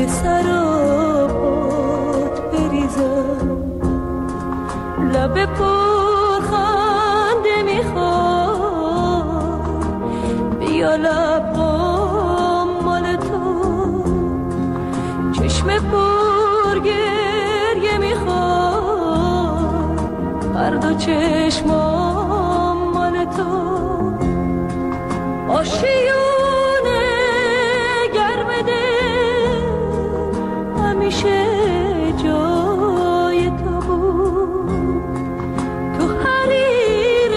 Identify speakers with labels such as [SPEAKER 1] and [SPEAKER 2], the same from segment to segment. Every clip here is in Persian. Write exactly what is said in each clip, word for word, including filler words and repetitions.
[SPEAKER 1] سرابات بریزم، لب پر خنده میخواد بیا لبام مال تو، چشم پر گریه میخواد هر دو چشمام مال تو، آشیونه گرم دل همیشه جای تو بود، تو حریر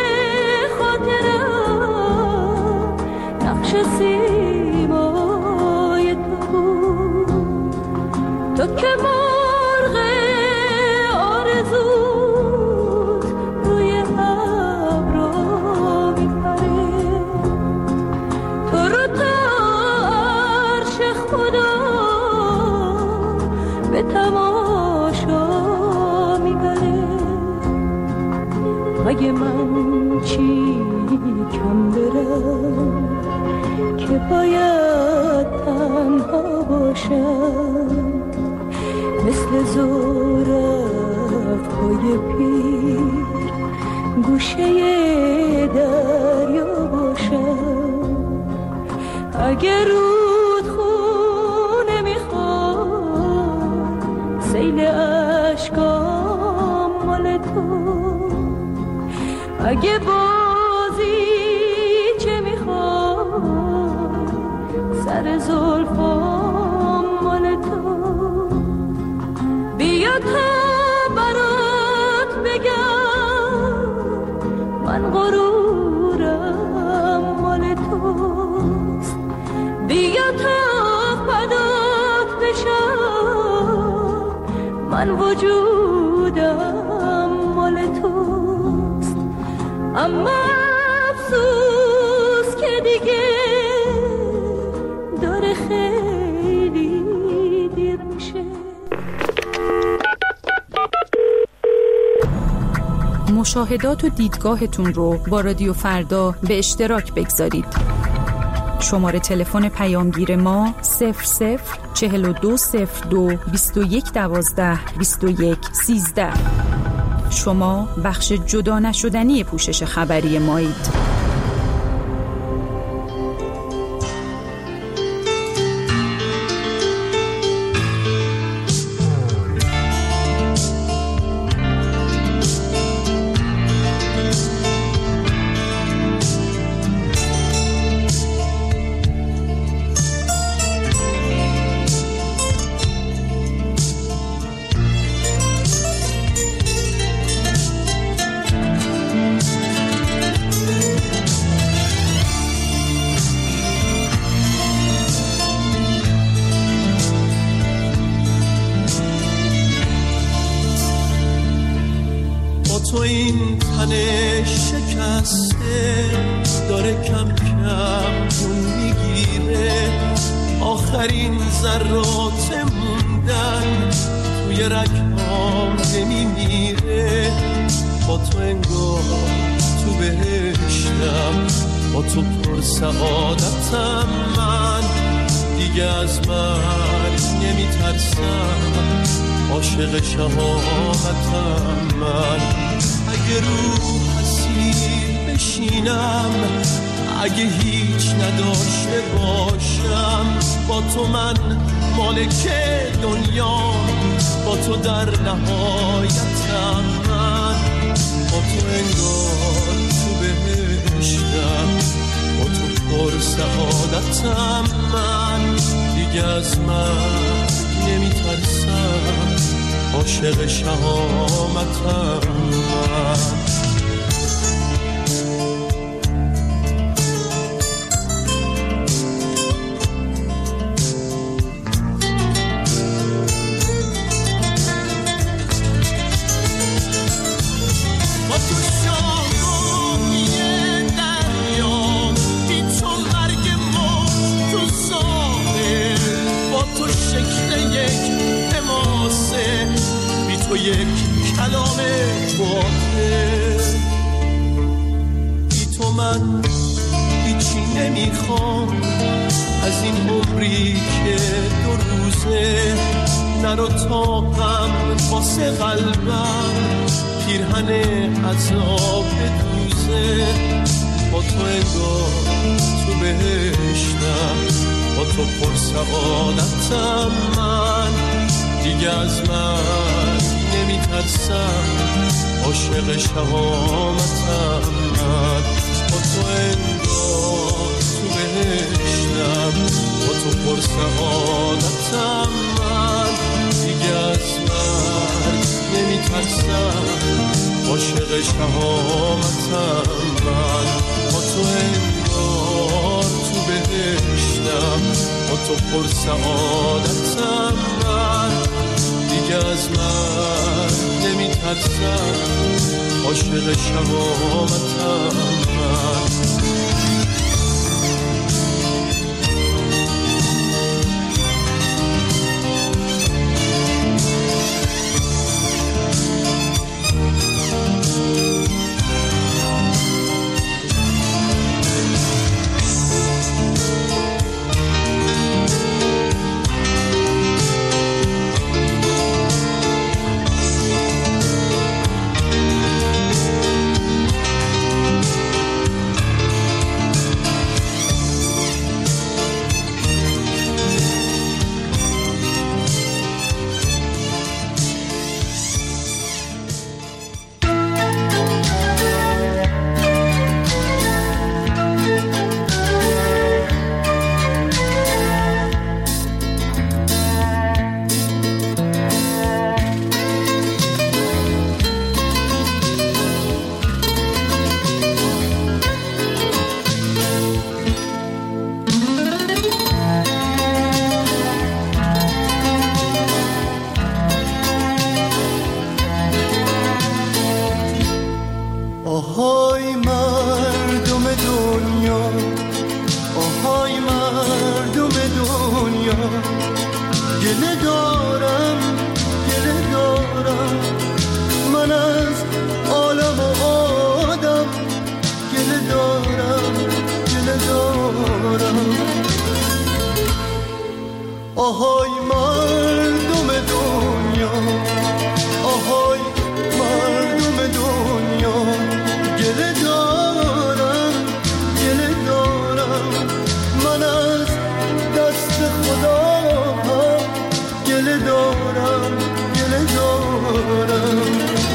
[SPEAKER 1] خاطرم نقش سیمای تو بود، تو که مرغ آرزوت روی ابرا میپره، تو رو تا عرش خدا به تماشا میبره، اگه من چی کم برم که باید تنها باشم، مثل زورق‌های پیر گوشه دریا باشم، اگه رودخونه میخواد سیل اشکام مال تو، اگه بازی چه میخواد سر زلفام مال تو، بیا تا برات بگم من غرورم مال توست، بیا تا فدات بشم من وجودم مال توست، اما افسوس که دیگه داره خیلی دیر میشه.
[SPEAKER 2] مشاهدات و دیدگاهتون رو با رادیو فردا به اشتراک بگذارید. شماره تلفن پیامگیر ما صفر صفر چهل و دو صفر دو بیست و یک دوازده بیست و یک سیزده. شما بخش جدا نشدنی پوشش خبری مایید.
[SPEAKER 3] تو این تن شکسته داره کم کم جون میگیره، آخرین ذرات موندن توی رگام نمیمیره، با تو انگار تو بهشتم، با تو پر سعادتم، من دیگه از مرگ نمیترسم، عاشق شهامتم من، اگه رو اسیر بشینم، اگه هیچ نداشته باشم، با تو من مالک دنیا، با تو در نهایتم من، با تو انگار تو بهشتم، با تو پر سعادتم من، دیگه از من نمیترسم، عاشق شهامتم من. تو یک کلام باطل، بی تو من بی هیچی نمیخوام از این عمری که دو روزه، در اتاقم واسه قلبم پیرهن عذاب دوزه. با تو انگار تو بهشتم، با تو پر سعادتم، من دیگه از من نمیترسم، عاشق شهامتم. من با تو انگار تو بهشتم، با تو پر سعادتم، من دیگه از من نمیترسم، عاشق شهامتم. من با تو انگار تو بهشتم، با تو پر سعادتم، من دیگه از من نمیترسم، عاشق شهامتم. من آهای مردم دنیا، آهای مردم دنیا، گله دارم گله دارم، من از دست خدا گله دارم گله دارم.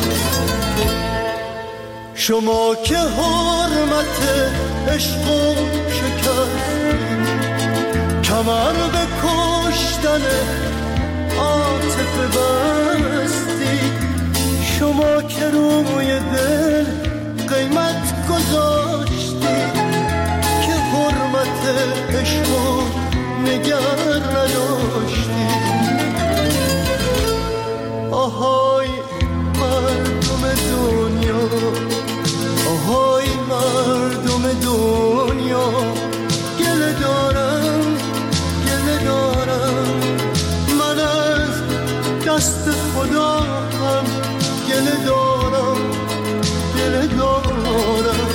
[SPEAKER 3] شما که حرمت عشق و شکستین، کمر به کشتن عاطفه بستی، شما که روی دل قیمت گذاشتی، که حرمت عشق و نگر نداشتی. آهای مردم دنیا، آهای مردم دنیا، گله دارم گله دارم، من از دست خدا هم گله دارم گله دارم.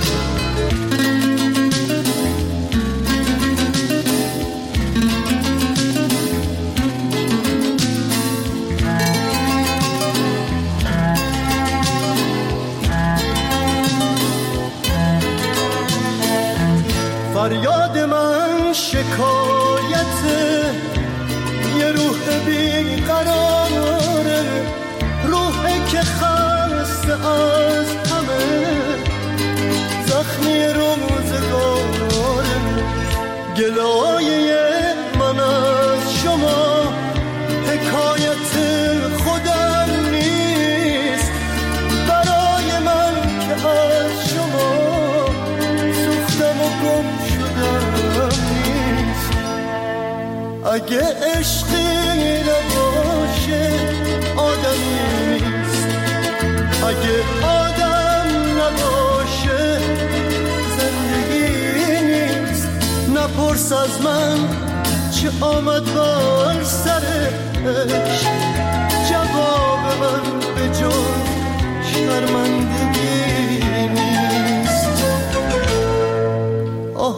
[SPEAKER 3] فریاد من شکایت یه روح بیقراره، روحی که خسته از همه زخمی روزگاره. گلایه من از شما حکایت خودم نیست، برای من که از شما سوختم و گم شدم نیست. اگه عشقی نباشه آدمی نیست، اگه آدم نباشه زندگی نیست. نپرس از من چه آمد بر سرش، جواب من به جز شرمندگی نیست.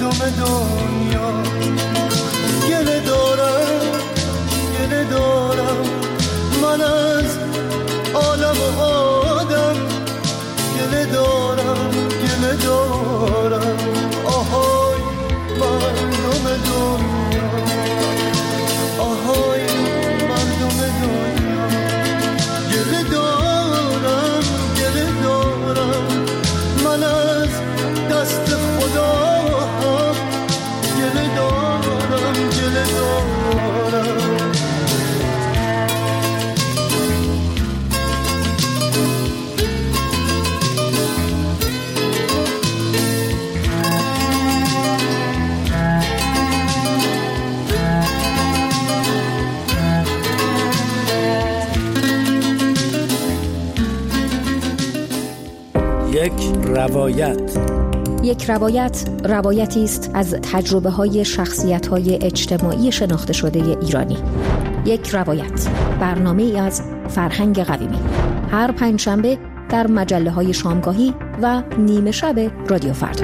[SPEAKER 3] مردم دنیا. گله دارم گله دارم من از عالم و آدم، گله دارم گله دارم آهای مردم دنیا، آهای مردم دنیا. گله دارم گله دارم من از دست خدا هم، گله دارم گله دارم.
[SPEAKER 4] یک روایت.
[SPEAKER 5] یک روایت روایتی است از تجربه های شخصیت های اجتماعی شناخته شده ایرانی. یک روایت، برنامه ای از فرهنگ قویمی، هر پنجشنبه در مجله های شامگاهی و نیمه شب رادیو فردا.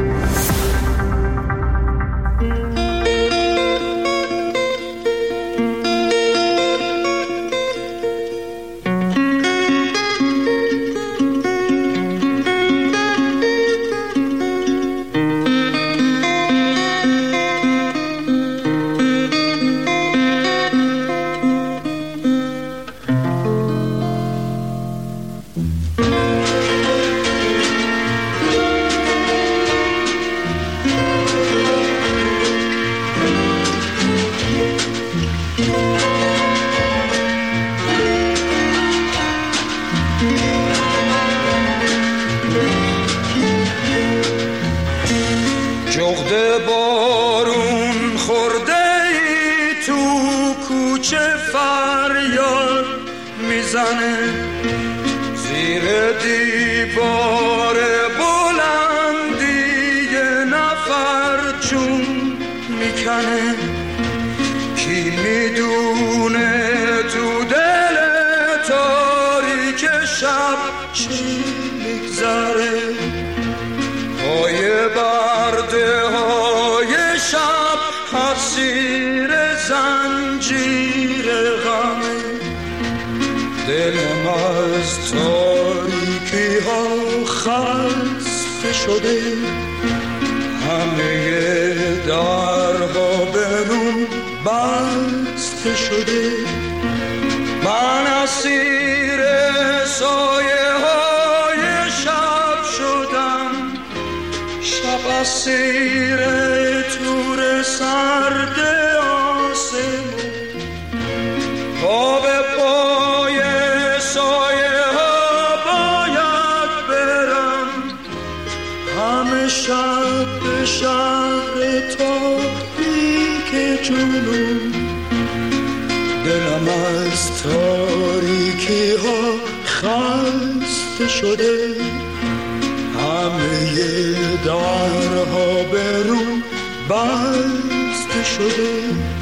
[SPEAKER 6] جغد بارون خورده ای تو کوچه فریاد میزنه، زیر دیوار بلندی یه نفر چون میکنه. کی میدونه تو دل تاریک شب چی میگذره، پای برده های شب اسیر زنجیر غمه. دلم از تاریکی ها خسته شده، همه درها به روم بسته شده. من اسیر سایه های شب شدم، شب اسیر تور سرد آسمون. پا به پای سایه ها باید برم، همه شب به شهر تاریک جنون. دلم از تاریکی ها خسته شده، همه درها به رو بسته شده.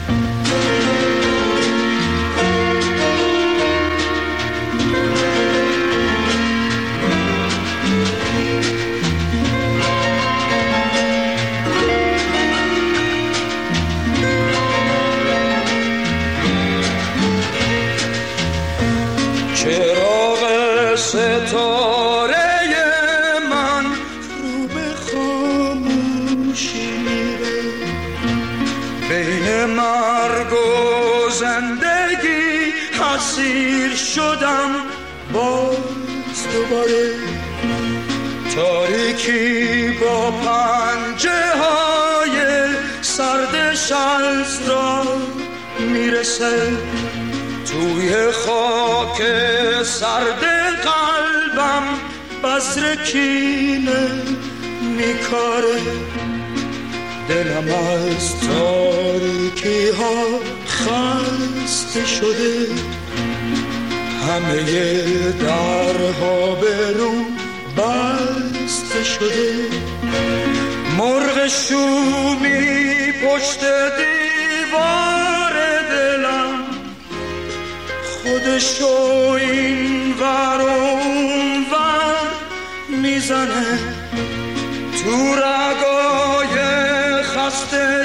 [SPEAKER 6] چراغ ستاره من رو به خاموشی میره، بین مرگ و زندگی اسیر شدم باز دوباره. تاریکی با پنجه های سرد شلز را میرسه، توی خاک سرد قلبم بذر کینه میکاره. دلم از تاریکی ها خسته شده، همه درها به رو بسته شده. مرغ شومی پشت دیوار دلم، خودشو این ور اون ور میزنه. تو رگای خسته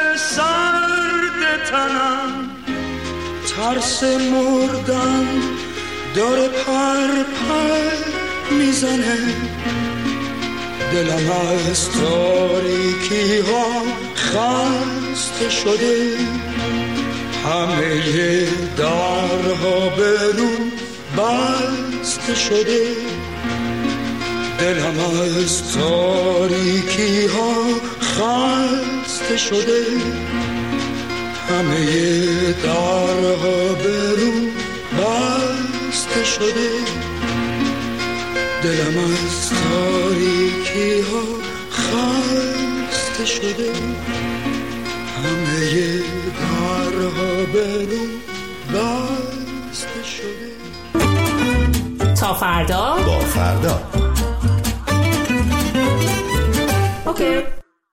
[SPEAKER 6] سرد تنم، ترس مردن داره پر پر میزنه، دلم از تاریکی ها خسته شده، همه درها برون بسته شده، دلم از تاریکی ها خسته شده، همه درها برون بسته شده، دلم از تاریکی ها خسته شده، همه درها برون بسته شده.
[SPEAKER 2] تا فردا
[SPEAKER 7] با فردا.
[SPEAKER 2] اوکی.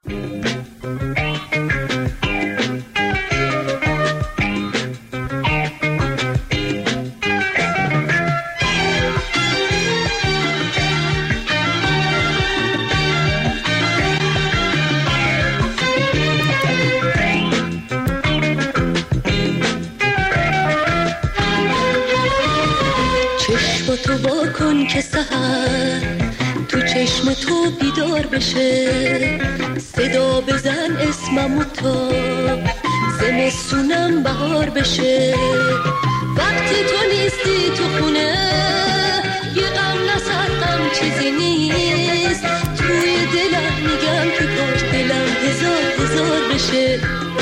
[SPEAKER 1] تو با کن که سحر تو چشم تو بیدار بشه، صدا بزن اسممو تا زمستونم بهار بشه، وقتی تو نیستی تو خونه یه غم نصد غم چیزی نیست، توی دلم میگم که کاش دلم هزار هزار بشه،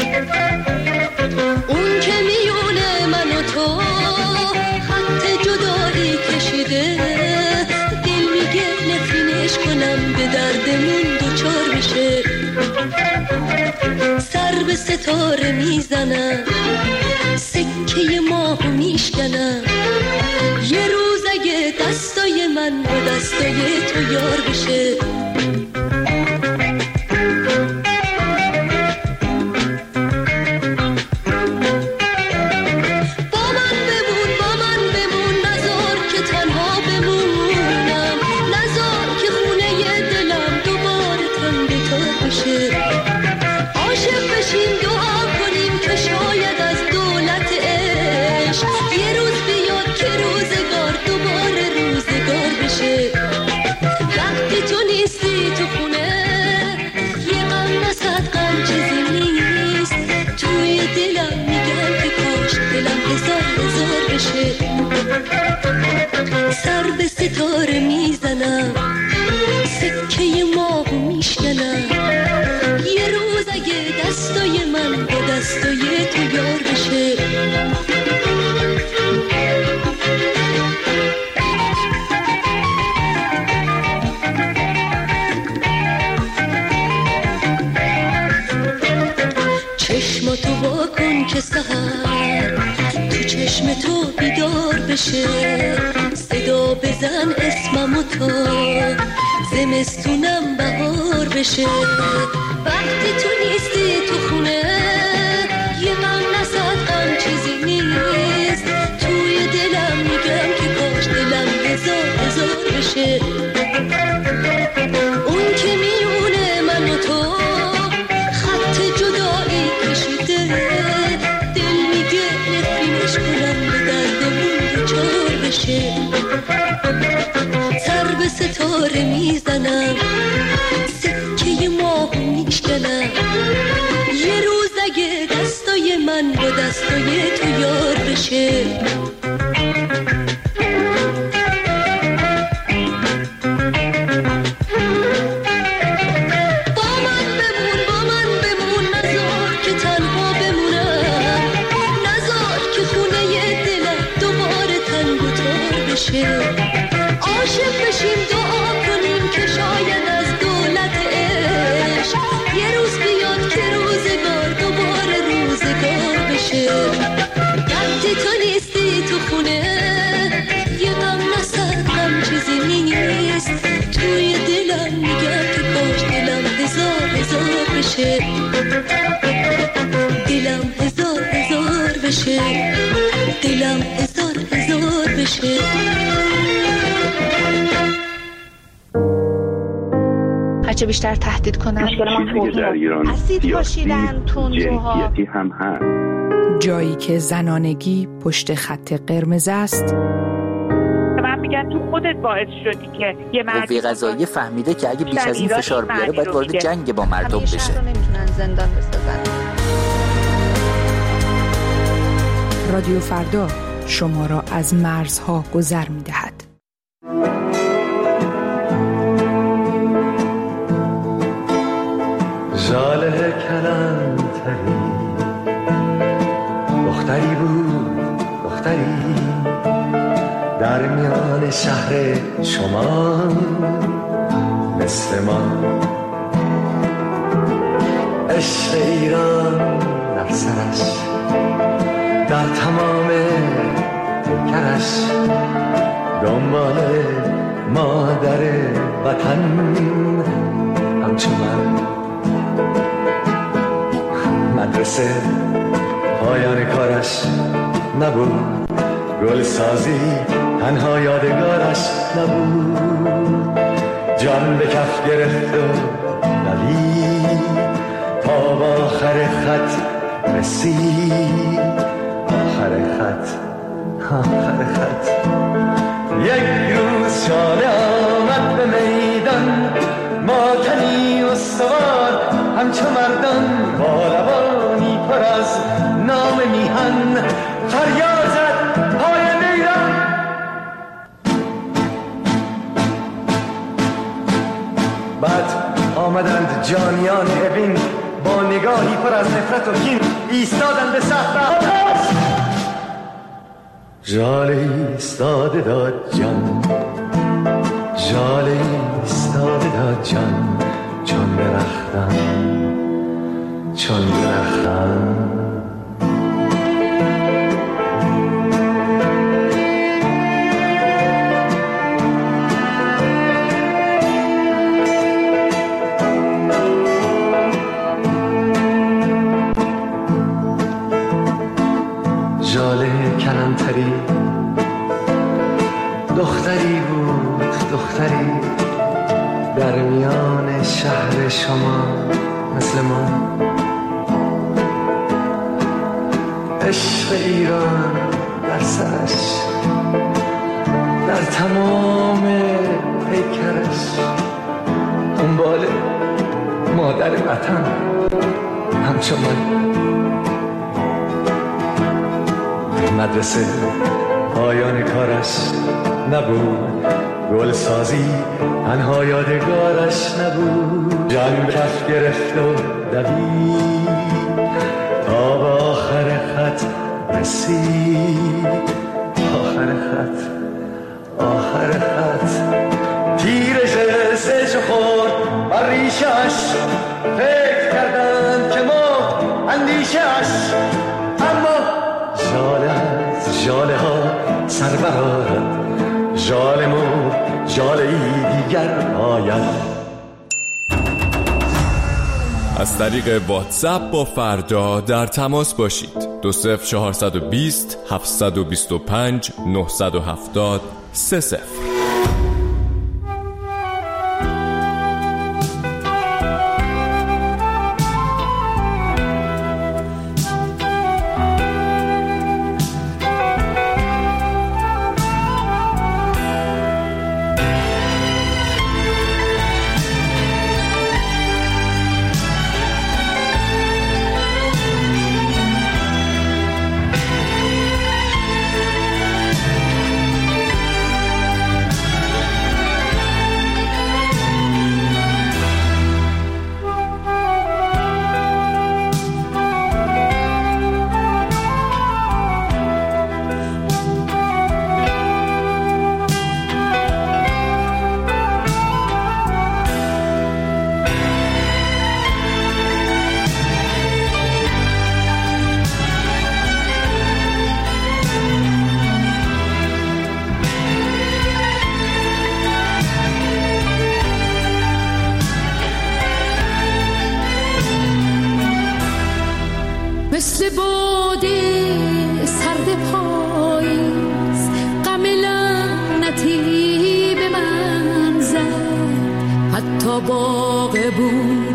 [SPEAKER 1] اون که میونه من و تو خط جدایی کشیده، دل میگه نفرینش کنم به دردمون دوچار بشه، سر به ستاره میزنم سکه ماهو میشکنم، یه روز اگه دستای من با دستای تو یار بشه، سر به ستاره میزنم سکه ماهو میشکنم، یه روز اگه دستای من با دستای تو یار بشه، چشماتو وا کن که سحر تو چشم تو بیدار بشه، صدا بزن اسممو تا زمستونم بهار بشه، وقتی تو نیستی تو خونه یه غم نصد غم چیزی نیست، توی دلم میگم که کاش دلم هزار هزار بشه، اون که میونه من و تو خط جدایی کشیده، دل میگه نفرینش کنم به دردمون دوچار بشه، سر به ستاره میزنم سکه ماهو میشکنم، یه روز اگه دستای من با دستای تو یار بشه، عاشق بشیم دعا کنیم که شاید از دولت عشق یه روز بیاد که روزگار دوباره روزگار بشه، وقتی تو نیستی تو خونه یه غم نصد غم چیزی نیست، توی دلم میگم که کاش دلم هزار هزار بشه، دلم هزار هزار بشه، دلم هزار هزار بشه.
[SPEAKER 7] هرچه بیشتر تهدید کنن.
[SPEAKER 8] مشکل ما توهین،
[SPEAKER 7] اسید پاشیدن، تندروها،
[SPEAKER 8] جنسیتی هم هست.
[SPEAKER 2] جایی که زنانگی پشت خط قرمز است.
[SPEAKER 9] من میگن تو خودت باعث شدی که یه مردی
[SPEAKER 10] قوه قضاییه فهمیده که اگه بیش از این فشار بیاره باید وارد جنگ با مردم بشه.
[SPEAKER 7] همیشه نمیتونن زندان بسازن.
[SPEAKER 2] رادیو فردا شما را از مرزها گذر می‌دهد.
[SPEAKER 6] ژاله کلانتری دختری بود، دختری در میان شهر شما مثل ما. عشق ایران در سرش، در تمام پیکرش، دنبال مادر وطن همچون من. مدرسه پایان کارش نبود، گل سازی تنها یادگارش نبود. جان به کف گرفت و دوید تا با آخر خط رسید. آخر خط، آخر خط. یک روز شاله آمد به میدان، ماتنی استوار همچو مردان، با لبانی پر از نام میهن فریاد زد پاینده ایران. بعد آمدند جانیان اوین با نگاهی پر از نفرت و کین، ایستادند به صف آتش. ژاله ایستاده داد جان، ژاله ایستاده داد جان، چون درختم، چون درختم. ژاله کلانتری دختری بود، دختری در میان شهر شما مثل ما. عشق ایران در سرش، در تمام پیکرش، دنبال مادر وطن همچون من. مدرسه پایان کارش نبود، گل سازی تنها یادگارش نبود. جان کف گرفت و دوید تا به آخر خط رسید. آخر خط، آخر خط. تیر جلسه خورد بر ریشش، فکر کردند که مرد اندیشش. اما ژاله از ژاله ها سر برآرد، ژاله مرد، ژاله ای دیگر آید.
[SPEAKER 11] از طریق واتساپ با فردا در تماس باشید. دو صفر چهارصد و بیست هفتصد و بیست و پنج نهصد و هفتاد سه صفر.
[SPEAKER 1] مثل باده سرد پاییز غم لعنتی به من زد، حتی حتی باغبون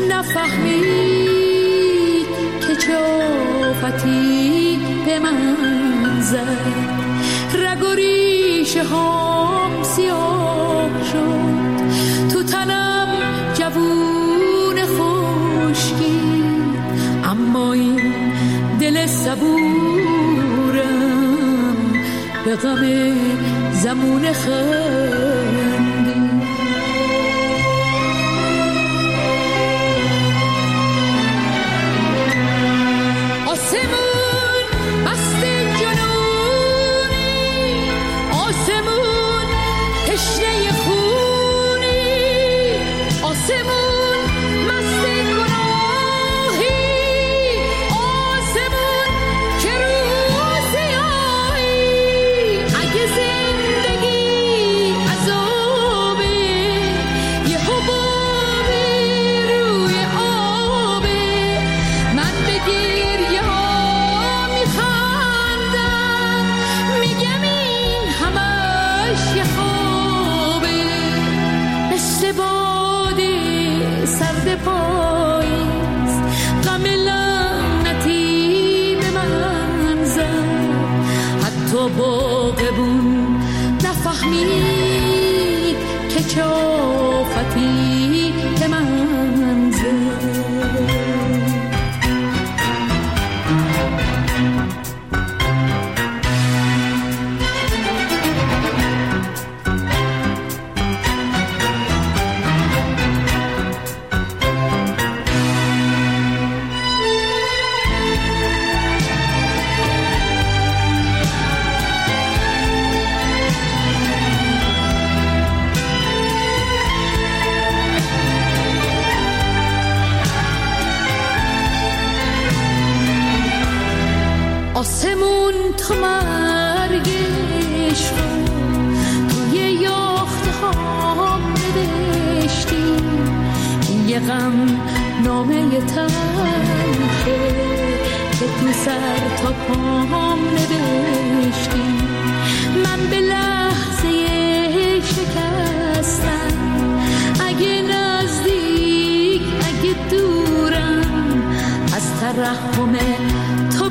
[SPEAKER 1] نفهمید که چه آفتی به من زد. رگ و ریشه هام سیاه شد، تو تنم جوون خشکی، اما این دل صبورم به غم زمون خندی. آسمون مست جنونی، آسمون تشنه خونی، آسمون مست گناهی، آسمون که روز سیاهی. اگه زندگی عذابه، یه حبابی روی آبه، من به گریه ها میخندم، میگم این همش یه خوابه. مثل باده سرد پاییز غم لعنتی به من زد. حتی باغبون نفهمید که چه آفتی به من زد. آسمون تا مرگش رو توی یاخته ها نوشتی، یه غم نامه تلخه که تو سر تا پام نوشتی. من به لحظه شکستم، اگه نزدیک اگه دورم، از ترحم تو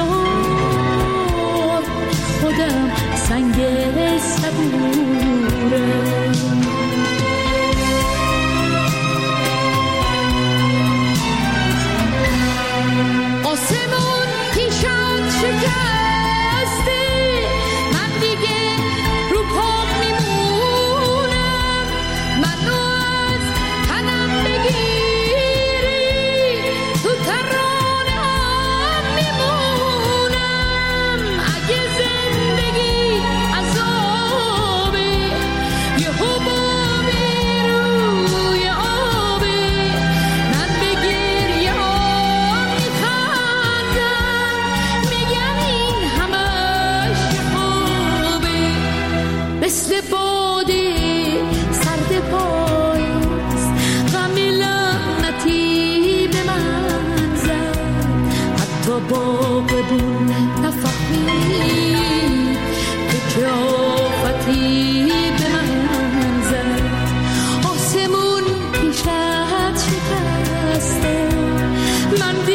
[SPEAKER 1] بیزار خودم سنگ صبورم. آسمون پیشت شکسته، من دیگه رو پام میمونم، منو از تنم بگیری تو ترانه‌ام میمونم. اگه زندگی عذابه، یه حبابی روی آبه، من به گریه ها میخندم، میگم این همش یه خوابه. مثل باده سرد پاییز غم لعنتی به من زد. حتی باغبون نفهمید که چه آفتی به من زد. آسمون پیشت شکسته، من